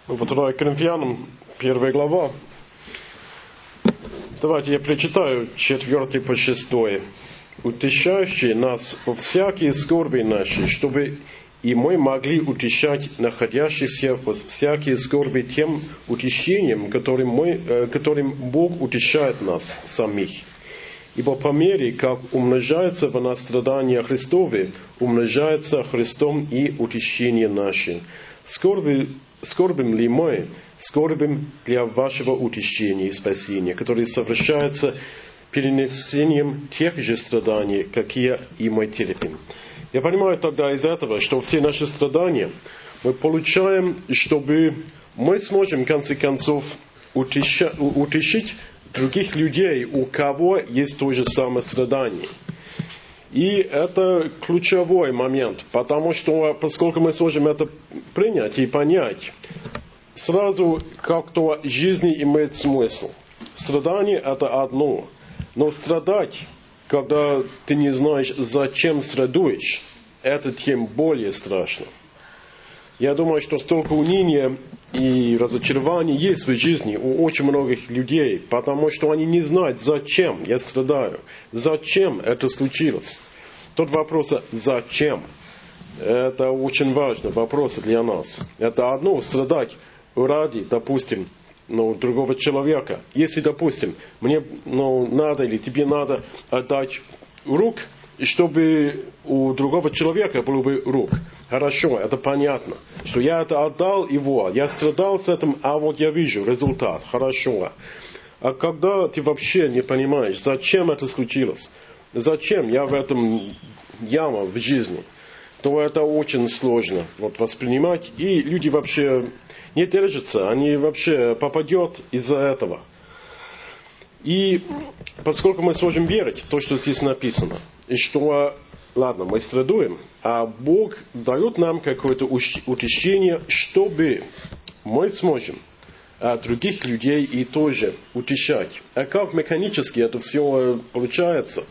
Во 2 Коринфянам, 1 глава. Давайте я прочитаю 4 по 6. «Утешающий нас во всякие скорби наши, чтобы и мы могли утешать находящихся во всякие скорби тем утешением, которым Бог утешает нас самих. Ибо по мере, как умножается в нас страдания Христовы, умножается Христом и утешение наше. Скорбим ли мы? Скорбим для вашего утешения и спасения, которое совершается перенесением тех же страданий, какие и мы терпим». Я понимаю тогда из этого, что все наши страдания мы получаем, чтобы мы сможем в конце концов утешить других людей, у кого есть то же самое страдание. И это ключевой момент, потому что, поскольку мы сможем это принять и понять, сразу как-то жизнь имеет смысл. Страдание – это одно, но страдать, когда ты не знаешь, зачем страдаешь, это тем более страшно. Я думаю, что столько уныния и разочарований есть в жизни у очень многих людей, потому что они не знают, зачем я страдаю, зачем это случилось. Тот вопрос «зачем?» – это очень важный вопрос для нас. Это одно – страдать ради, допустим, другого человека. Если, допустим, мне надо или тебе надо отдать рук, чтобы у другого человека было бы рук. Хорошо, это понятно, что я это отдал его, я страдал с этим, а вот я вижу результат. Хорошо. А когда ты вообще не понимаешь, зачем это случилось, зачем я в этом яма в жизни, то это очень сложно воспринимать. И люди вообще не держатся, они вообще попадут из-за этого. И поскольку мы сможем верить в то, что здесь написано, и что, ладно, мы страдаем, а Бог дает нам какое-то утешение, чтобы мы сможем других людей и тоже утешать. А как механически это все получается?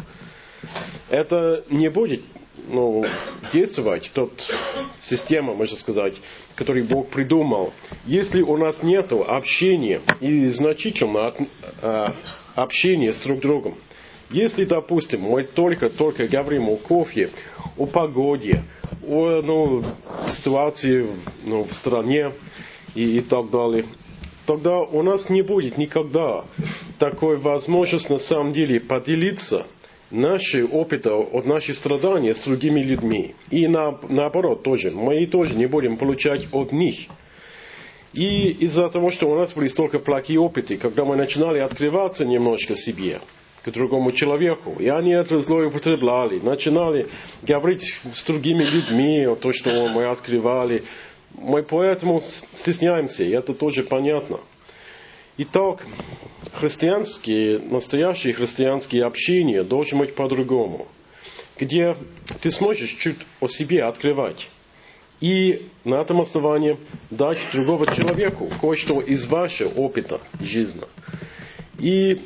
Это не будет действовать, система, можно сказать, которую Бог придумал, если у нас нет общения и значительного общения с друг другом. Если, допустим, мы только говорим о кофе, о погоде, о ситуации в стране и так далее, тогда у нас не будет никогда такой возможности на самом деле поделиться наши опыты от наших страданий с другими людьми. И наоборот тоже. Мы тоже не будем получать от них. И из-за того, что у нас были столько плохие опыты, когда мы начинали открываться немножко себе, к другому человеку, и они это злоупотребляли, начинали говорить с другими людьми о том, что мы открывали. Мы поэтому стесняемся, и это тоже понятно. Итак, настоящие христианские общения должны быть по-другому, где ты сможешь чуть о себе открывать и на этом основании дать другому человеку кое-что из вашего опыта жизни. И,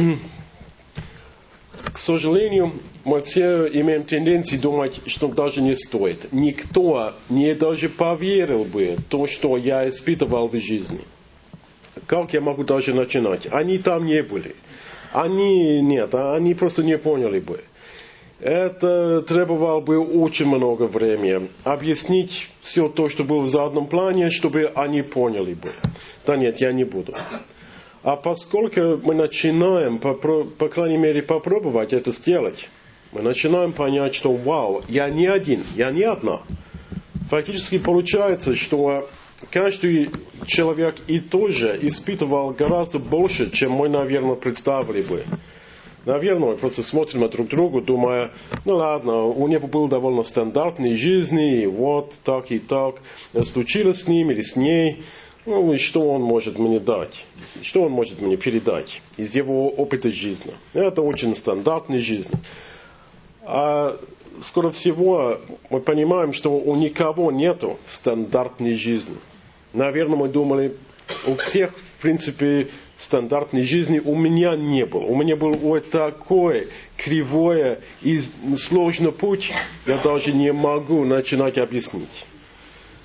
к сожалению, мы все имеем тенденцию думать, что даже не стоит. Никто не даже поверил бы в то, что я испытывал в жизни. Как я могу даже начинать? Они там не были. Они просто не поняли бы. Это требовало бы очень много времени. Объяснить все то, что было в заднем плане, чтобы они поняли бы. Да нет, я не буду. А поскольку мы начинаем, по крайней мере, попробовать это сделать, мы начинаем понять, что вау, я не один, я не одна. Фактически получается, что каждый человек и тоже испытывал гораздо больше, чем мы, наверное, представили бы. Наверное, мы просто смотрим на друг друга, думая, ладно, у него был довольно стандартной жизни, и вот так и так случилось с ним или с ней. И что он может мне дать? Что он может мне передать из его опыта жизни? Это очень стандартная жизнь. А скоро всего мы понимаем, что у никого нету стандартной жизни. Наверное, мы думали, у всех, в принципе, стандартной жизни у меня не было. У меня был вот такой кривой и сложный путь, я даже не могу начинать объяснить.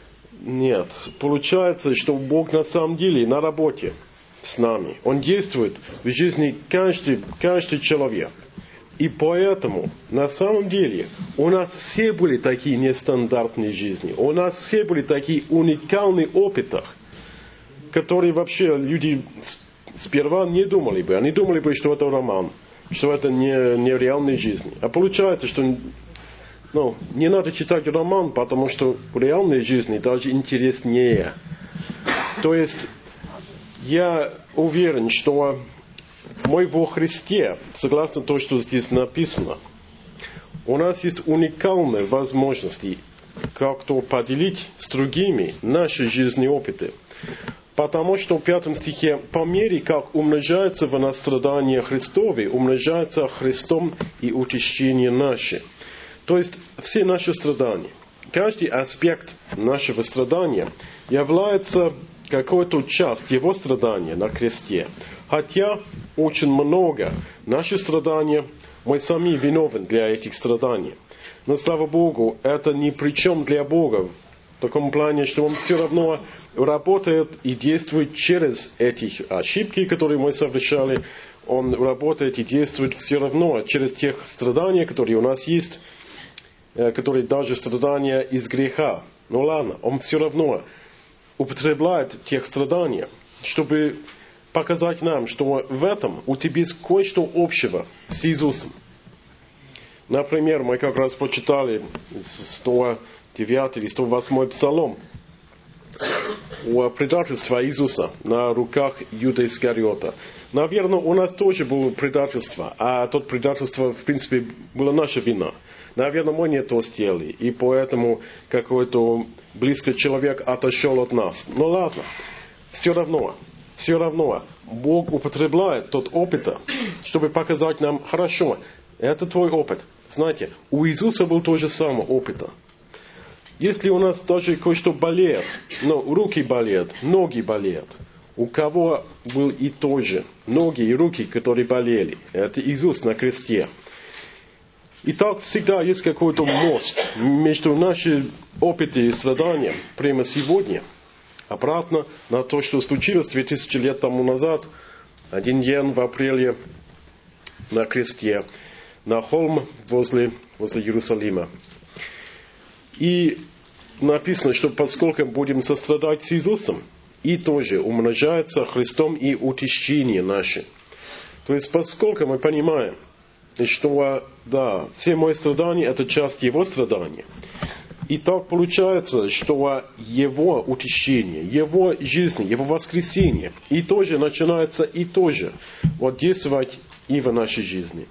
Нет. Получается, что Бог на самом деле на работе с нами. Он действует в жизни каждый человек. И поэтому, на самом деле, у нас все были такие нестандартные жизни. У нас все были такие уникальные опыты, которые вообще люди сперва не думали бы. Они думали бы, что это роман, что это не реальная жизнь. А получается, что не надо читать роман, потому что в реальной жизни даже интереснее. То есть, я уверен, что мы во Христе, согласно тому, что здесь написано, у нас есть уникальные возможности как-то поделить с другими наши жизненные опыты. Потому что в 5 стихе, по мере, как умножается в нас страдания Христовы, умножается Христом и утешение наше. То есть, все наши страдания, каждый аспект нашего страдания является какой-то часть его страдания на кресте. Хотя очень много наших страданий, мы сами виновны для этих страданий. Но, слава Богу, это ни при чем для Бога. В таком плане, что Он все равно работает и действует через эти ошибки, которые мы совершали. Он работает и действует все равно через тех страданий, которые у нас есть, которые даже страдания из греха. Ну ладно, Он все равно употребляет тех страданий, чтобы показать нам, что в этом у тебя есть кое-что общего с Иисусом. Например, мы как раз почитали 109 или 108 псалом о предательстве Иисуса на руках Иуды Искариота. Наверное, у нас тоже было предательство, а то предательство, в принципе, была наша вина. Наверное, мы не то сделали, и поэтому какой-то близкий человек отошел от нас. Ну ладно, все равно, Бог употребляет тот опыт, чтобы показать нам, хорошо, это твой опыт. Знаете, у Иисуса был тот же самый опыт. Если у нас даже кое-что болеет, руки болеют, ноги болеют, у кого был и тот же, ноги и руки, которые болели, это Иисус на кресте. И так всегда есть какой-то мост между нашими опытами и страданиями прямо сегодня, обратно на то, что случилось 2000 лет тому назад, один день в апреле на кресте, на холм возле Иерусалима. И написано, что поскольку будем сострадать с Иисусом, и тоже умножается Христом и утешение наше. То есть, поскольку мы понимаем, что, да, все мои страдания – это часть Его страдания. И так получается, что Его утешение, Его жизнь, Его воскресение, и тоже начинается, и тоже действовать и в нашей жизни.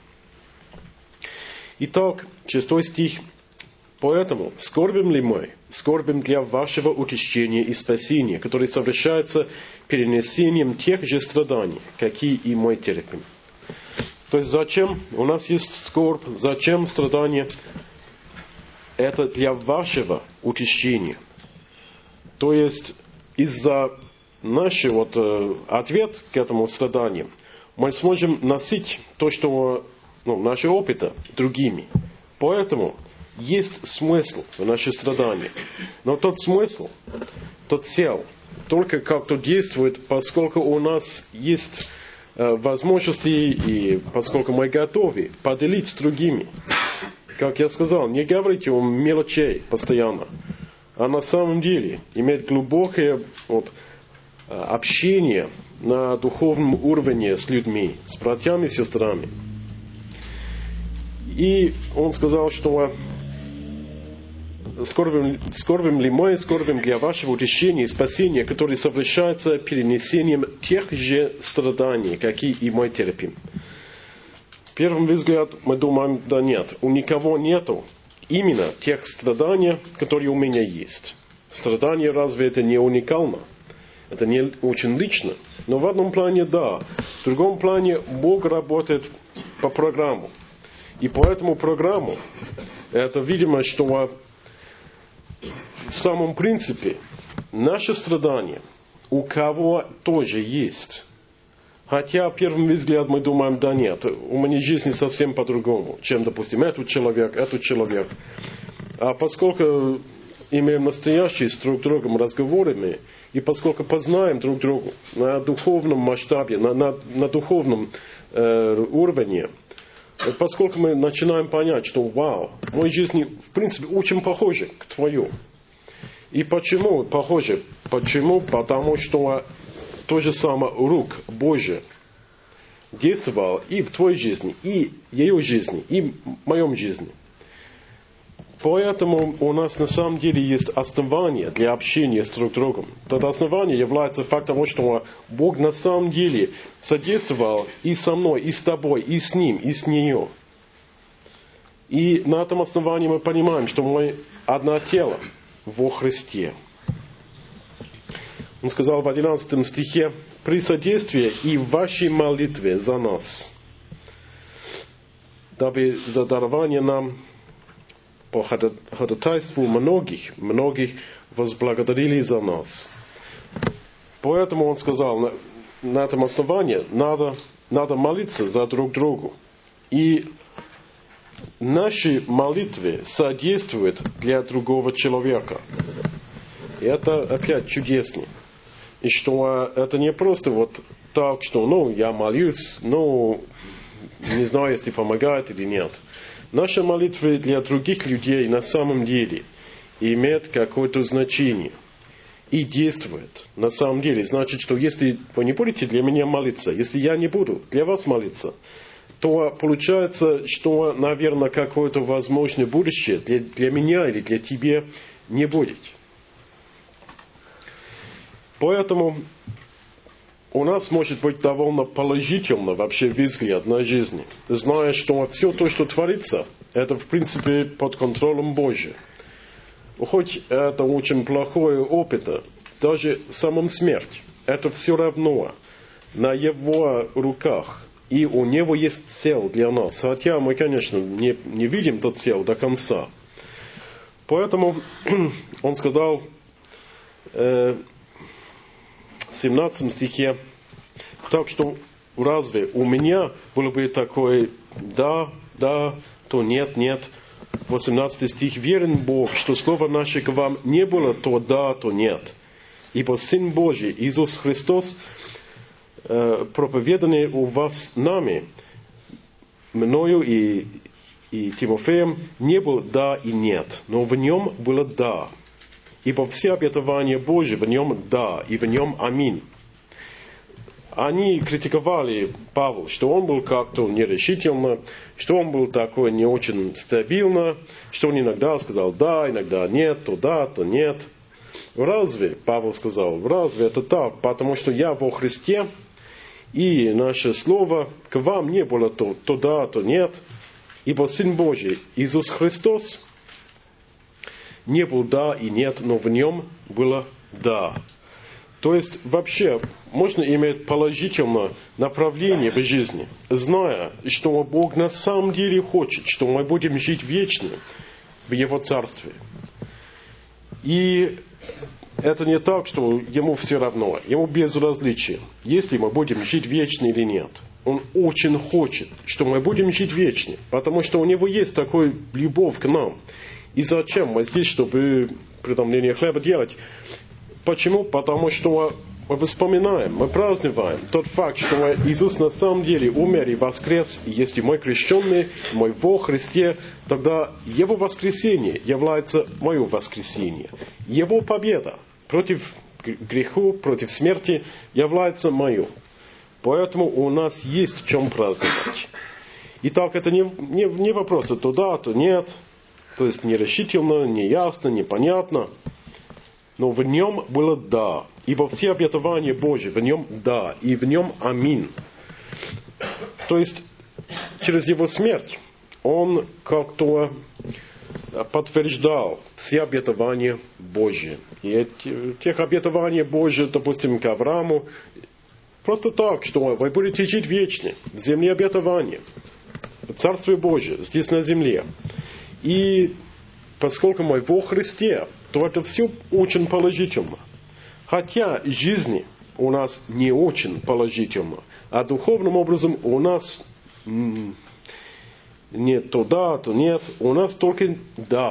Итак, 6 стих. «Поэтому скорбим ли мы? Скорбим для вашего утешения и спасения, которое совершается перенесением тех же страданий, какие и мы терпим». То есть, зачем у нас есть скорбь, зачем страдания? Это для вашего утешения. То есть, из-за нашего ответ к этому страданию, мы сможем носить то, что наши опыты другими. Поэтому есть смысл в наших страданиях. Но тот смысл, тот цел, только как-то действует, поскольку у нас есть возможности, и поскольку мы готовы поделить с другими. Как я сказал, не говорите о мелочей постоянно, а на самом деле иметь глубокое общение на духовном уровне с людьми, с братьями и сестрами. И он сказал, что скорбим ли мы, скорбим для вашего утешения и спасения, которое совершается перенесением тех же страданий, какие и мы терпим. В первом взгляд мы думаем, да нет, у никого нету именно тех страданий, которые у меня есть. Страдания разве это не уникально? Это не очень лично. Но в одном плане да. В другом плане Бог работает по программу. И по этому программу это видимо, что в самом принципе наши страдания у кого тоже есть. Хотя, в первом взгляд, мы думаем, да нет, у меня жизнь совсем по-другому, чем, допустим, этот человек. А поскольку имеем настоящие с друг другом разговорами, и поскольку познаем друг друга на духовном масштабе, на духовном уровне, поскольку мы начинаем понять, что вау, в моей жизни в принципе очень похоже к твою. И почему похоже? Почему? Потому что то же самое рук Божий действовал и в твоей жизни, и в ее жизни, и в моем жизни. Поэтому у нас на самом деле есть основания для общения с друг другом. Это основание является фактом того, что Бог на самом деле содействовал и со мной, и с тобой, и с ним, и с нее. И на этом основании мы понимаем, что мы одно тело во Христе. Он сказал в 11 стихе: «При содействии и в вашей молитве за нас, дабы за дарование нам по ходатайству многих возблагодарили за нас». Поэтому он сказал, на этом основании надо молиться за друг другу. И наши молитвы содействуют для другого человека. И это опять чудесно. И что это не просто вот так, что я молюсь, не знаю, если помогает или нет. Наши молитвы для других людей на самом деле имеют какое-то значение и действуют. На самом деле, значит, что если вы не будете для меня молиться, если я не буду для вас молиться, то получается, что, наверное, какое-то возможное будущее для меня или для тебя не будет. Поэтому у нас может быть довольно положительно вообще взгляд на жизнь, зная, что все то, что творится, это в принципе под контролем Божьим. Хоть это очень плохой опыт, даже самом смерть, это все равно на Его руках. И у Него есть цель для нас. Хотя мы, конечно, не видим эту цель до конца. Поэтому Он сказал в 17 стихе: «Так что разве у меня было бы такое да, то нет, нет». 18 стих: «Верен Бог, что слово наше к вам не было то да, то нет. Ибо Сын Божий, Иисус Христос, проповеданный у вас нами, мною и Тимофеем, не был да и нет, но в нем было да. Ибо все обетования Божьи в нем да, и в нем аминь». Они критиковали Павла, что он был как-то нерешительно, что он был такой не очень стабильно, что он иногда сказал да, иногда нет, то да, то нет. Разве, Павел сказал, разве это так? Потому что я во Христе, и наше слово к вам не было то да, то нет. Ибо Сын Божий, Иисус Христос, не был да и нет, но в нем было да. То есть, вообще, можно иметь положительное направление в жизни, зная, что Бог на самом деле хочет, что мы будем жить вечно в Его Царстве. И это не так, что Ему все равно, Ему безразличие, если мы будем жить вечно или нет. Он очень хочет, что мы будем жить вечно, потому что у Него есть такая любовь к нам. И зачем мы здесь, чтобы преломление хлеба делать? Почему? Потому что мы вспоминаем, мы празднуем тот факт, что Иисус на самом деле умер и воскрес. И если мы крещенные, мы во Христе, тогда Его воскресение является мое воскресение. Его победа против греха, против смерти является мою. Поэтому у нас есть в чем праздновать. Итак, это не вопрос, то да, то нет. То есть нерешительно, неясно, непонятно. Но в нем было да. Ибо все обетования Божьи в нем да. И в нем аминь. То есть, через Его смерть Он как-то подтверждал все обетования Божьи. И тех обетований Божьих, допустим, к Аврааму, просто так, что вы будете жить вечно в земле обетования. В Царстве Божьем, здесь на земле. И поскольку мы во Христе, то это все очень положительно. Хотя жизни у нас не очень положительно, а духовным образом у нас нет то да, то нет, у нас только да.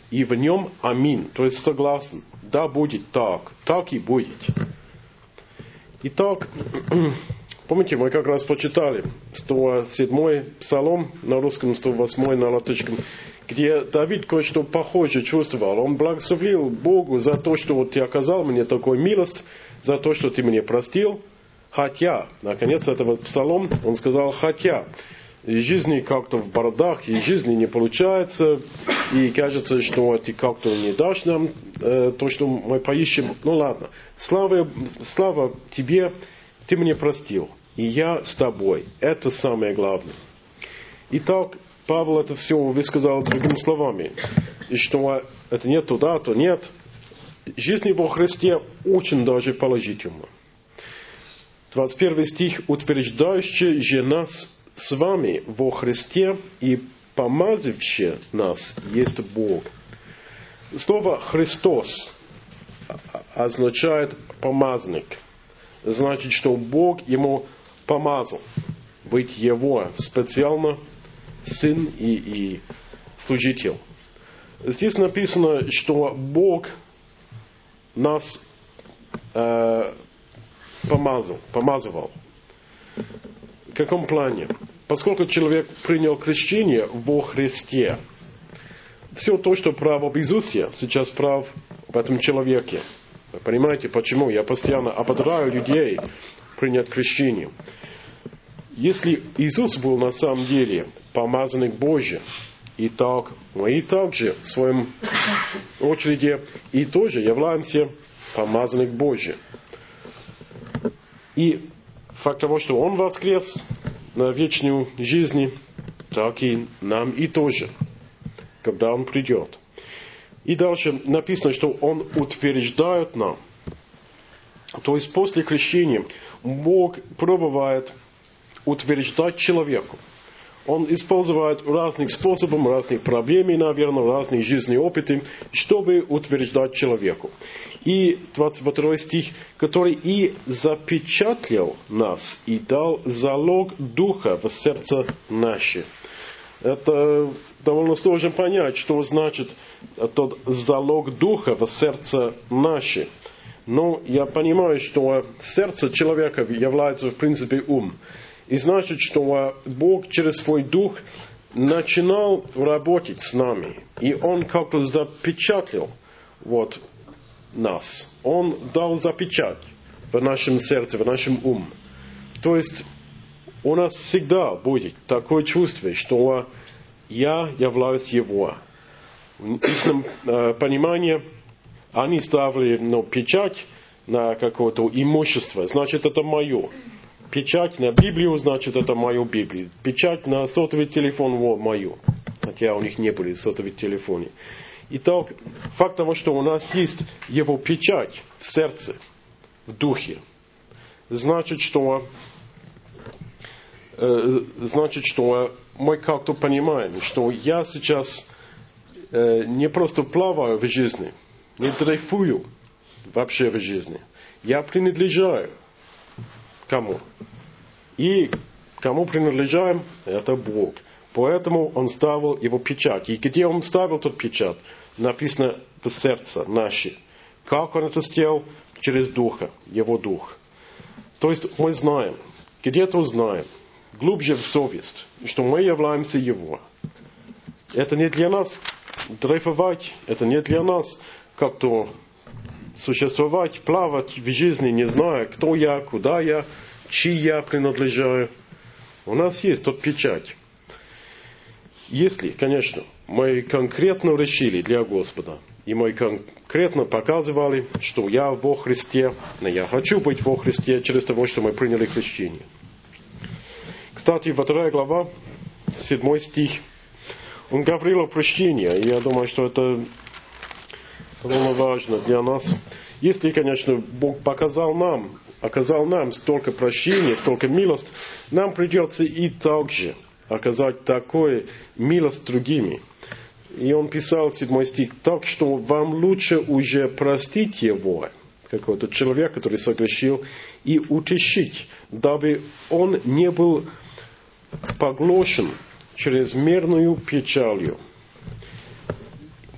и в нем аминь. То есть согласен. Да, будет так. Так и будет. Итак, помните, мы как раз почитали 107-й псалом на русском, 108-й на латышском, где Давид кое-что похожее чувствовал. Он благословил Богу за то, что вот ты оказал мне такую милость, за то, что ты мне простил. Хотя, наконец, этого псалом, он сказал, хотя, и жизни как-то в бородах, и жизни не получается, и кажется, что ты как-то не дашь нам то, что мы поищем. Ну ладно, слава тебе, ты мне простил, и я с тобой. Это самое главное. Итак, Павел это все высказал другими словами, и что это нет туда, то нет. Жизнь во Христе очень даже положительна. 21 стих, утверждающий же нас с вами во Христе и помазавший нас есть Бог. Слово «Христос» означает «помазанник». Значит, что Бог ему помазал быть его специально сын и служитель. Здесь написано, что Бог нас помазывал. В каком плане? Поскольку человек принял крещение во Христе, все то, что право в Иисусе, сейчас прав в этом человеке. Вы понимаете, почему? Я постоянно ободряю людей принять крещение. Если Иисус был на самом деле помазанник Божий, и так, мы и также в своем очереди и тоже являемся помазанник Божий. И факт того, что Он воскрес на вечную жизнь, так и нам и тоже, когда Он придет. И дальше написано, что Он утверждает нам. То есть после крещения Бог пробует утверждать человеку. Он использует разных способов, разных проблем, наверное, разные жизненные опыты, чтобы утверждать человеку. И 22 стих, который и запечатлел нас, и дал залог Духа в сердце наше. Это довольно сложно понять, что значит тот залог Духа в сердце наше. Но я понимаю, что сердце человека является в принципе ум. И значит, что Бог через свой Дух начинал работать с нами. И Он как-то запечатлел нас. Он дал запечать в нашем сердце, в нашем уме. То есть у нас всегда будет такое чувство, что я являюсь Его. В их понимании они ставили печать на какое-то имущество. Значит, это мое. Печать на Библию, значит, это мою Библию. Печать на сотовый телефон, мою. Хотя у них не были сотовые телефоны. Итак, факт того, что у нас есть его печать в сердце, в духе, значит, что мы как-то понимаем, что я сейчас не просто плаваю в жизни, не дрейфую вообще в жизни. Я принадлежаю кому? И кому принадлежаем? Это Бог. Поэтому Он ставил его печать. И где Он ставил тот печать? Написано в сердце наше. Как Он это сделал? Через Духа, Его Дух. То есть мы знаем, где-то знаем, глубже в совесть, что мы являемся Его. Это не для нас дрейфовать, это не для нас как-то существовать, плавать в жизни, не зная, кто я, куда я, чьи я принадлежаю. У нас есть тот печать. Если, конечно, мы конкретно решили для Господа, и мы конкретно показывали, что я во Христе, но я хочу быть во Христе через того, что мы приняли крещение. Кстати, 2 глава, 7 стих, он говорил о прощении, и я думаю, что это довольно важно для нас. Если, конечно, Бог оказал нам столько прощения, столько милость, нам придется и также оказать такое милость другими. И он писал 7 стих, так что вам лучше уже простить его, какой-то человек, который согрешил, и утешить, дабы он не был поглощен чрезмерную печалью.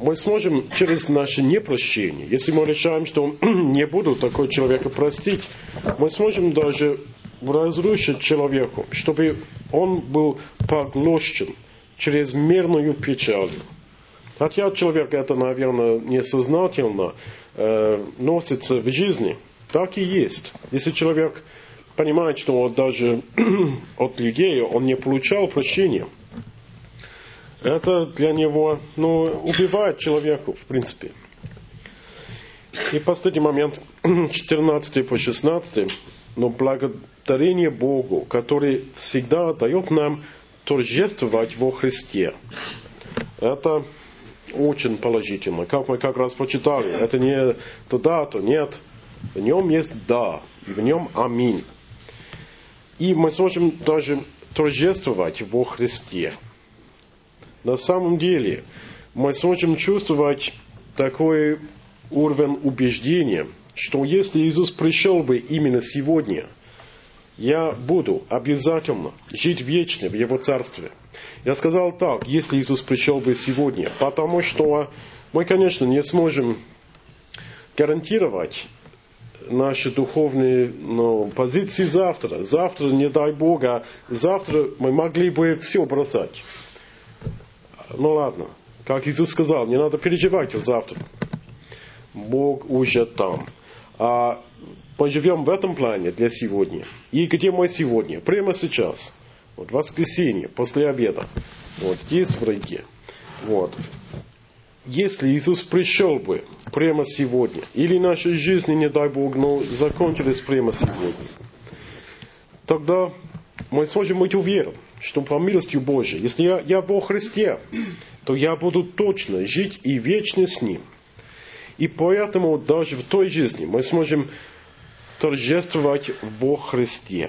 мы сможем через наше непрощение, если мы решаем, что не буду такой человека простить, мы сможем даже разрушить человеку, чтобы он был поглощен чрезмерную печалью. Хотя человек это, наверное, несознательно носится в жизни, так и есть. Если человек понимает, что он даже от людей он не получал прощения, это для него убивает человека, в принципе. И последний момент, 14 по 16. Но благодарение Богу, который всегда дает нам торжествовать во Христе. Это очень положительно. Как мы как раз почитали, это не то да, то нет. В нем есть да, и в нем аминь. И мы сможем даже торжествовать во Христе. На самом деле, мы сможем чувствовать такой уровень убеждения, что если Иисус пришел бы именно сегодня, я буду обязательно жить вечно в Его Царстве. Я сказал так, если Иисус пришел бы сегодня, потому что мы, конечно, не сможем гарантировать наши духовные позиции завтра. Завтра, не дай Бог, завтра мы могли бы все бросать. Ну ладно, как Иисус сказал, не надо переживать завтра. Бог уже там. А поживем в этом плане для сегодня. И где мы сегодня? Прямо сейчас. Вот воскресенье, после обеда. Вот здесь, в Риге. Вот. Если Иисус пришел бы прямо сегодня, или наши жизни, не дай Бог, закончились прямо сегодня, тогда мы сможем быть уверены, что по милости Божией, если я во Христе, то я буду точно жить и вечно с Ним. И поэтому даже в той жизни мы сможем торжествовать во Христе.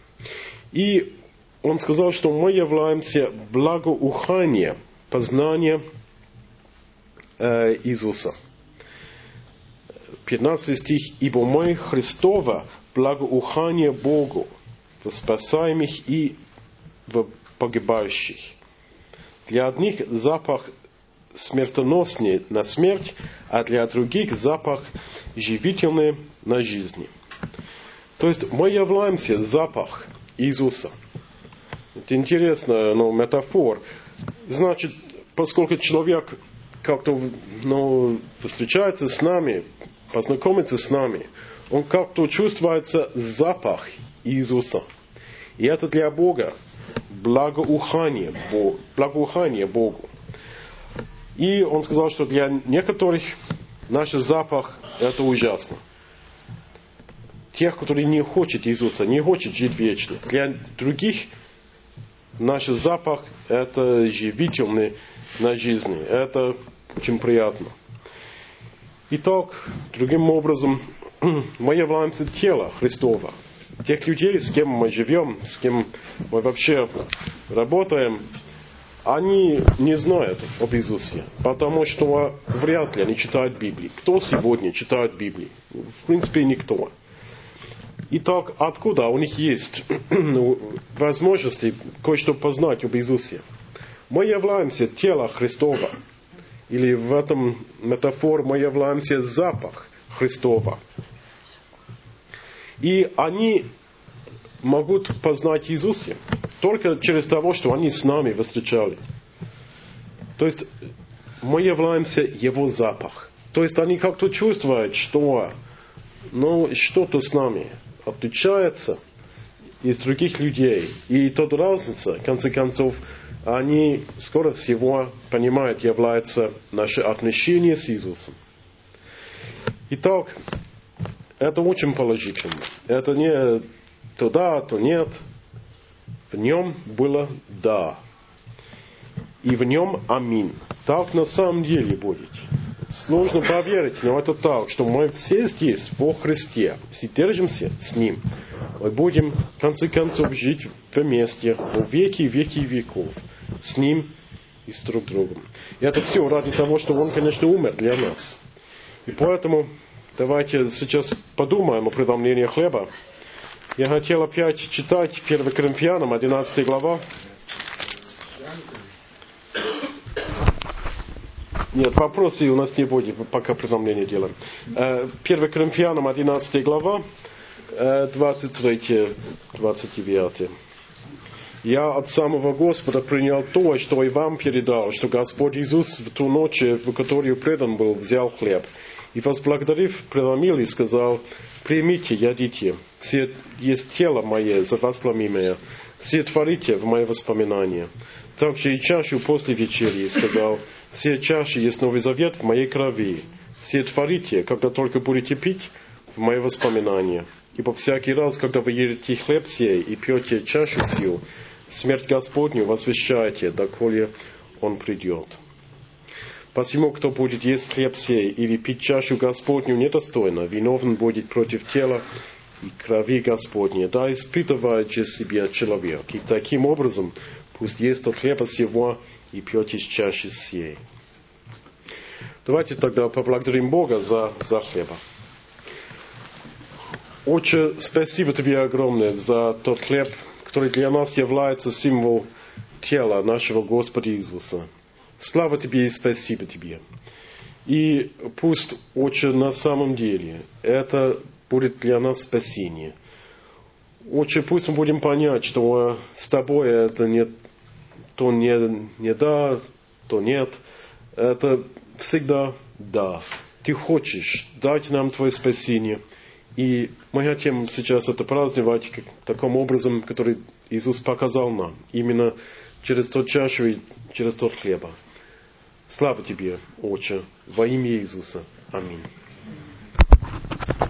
И Он сказал, что мы являемся благоуханием познания Иисуса. 15 стих. «Ибо мы Христово благоухание Богу, в спасаемых и в погибающих. Для одних запах смертоносный на смерть, а для других запах живительный на жизнь». То есть мы являемся запах Иисуса. Это интересная метафора. Значит, поскольку человек как-то встречается с нами, познакомится с нами, он как-то чувствуется запах Иисуса. И это для Бога благоухание Богу. И он сказал, что для некоторых наш запах это ужасно. Тех, которые не хотят Иисуса, не хотят жить вечно. Для других наш запах это живительный на жизни. Это очень приятно. Итак, другим образом, мы являемся телом Христова. Тех людей, с кем мы живем, с кем мы вообще работаем, они не знают об Иисусе, потому что вряд ли они читают Библию. Кто сегодня читает Библию? В принципе, никто. Итак, откуда у них есть возможности кое-что познать об Иисусе? Мы являемся телом Христова. Или в этом метафоре мы являемся запах Христова. И они могут познать Иисуса только через того, что они с нами встречали. То есть мы являемся Его запах. То есть они как-то чувствуют, что что-то с нами отличается из других людей. И эта разница, в конце концов, они скоро всего понимают, является наше отношение с Иисусом. Итак, это очень положительно. Это не то да, то нет. В нем было да. И в нем аминь. Так на самом деле будет. Сложно поверить, но это так, что мы все здесь, во Христе, все держимся с Ним. Мы будем, в конце концов, жить вместе во веки веков с Ним и с друг другом. И это все ради того, что Он, конечно, умер для нас. И поэтому давайте сейчас подумаем о преломлении хлеба. Я хотел опять читать 1 Коринфянам, 11 глава. Нет, вопросы у нас не будет, пока преломление делаем. 1 Коринфянам 11 глава, 23-29. «Я от самого Господа принял то, что и вам передал, что Господь Иисус в ту ночь, в которую предан был, взял хлеб, и, возблагодарив, преломил и сказал: примите, ядите, сие есть тело мое, за вас ломимое, сие творите в мое воспоминание. Также и чашу после вечери и сказал: сие чаша есть новый завет в моей крови, сие творите, когда только будете пить, в мое воспоминание. Ибо всякий раз, когда вы едите хлеб сей и пьете чашу сию, смерть Господню возвещаете, доколе Он придет. Посему, кто будет есть хлеб сей или пить чашу Господню недостойно, виновен будет против тела и крови Господней, да испытывает же себя человек. И таким образом пусть ест от хлеба сего и пьет из чаши сей». Давайте тогда поблагодарим Бога за хлеба. Отче, спасибо Тебе огромное за тот хлеб, который для нас является символом тела нашего Господа Иисуса. Слава Тебе и спасибо Тебе. И пусть, Отче, на самом деле это будет для нас спасение. Отче, пусть мы будем понять, что с Тобой это не да, то нет. Это всегда да. Ты хочешь дать нам Твое спасение. И мы хотим сейчас это праздновать таким образом, который Иисус показал нам. Именно через тот чашу и через тот хлеба. Слава Тебе, Отче, во имя Иисуса. Аминь.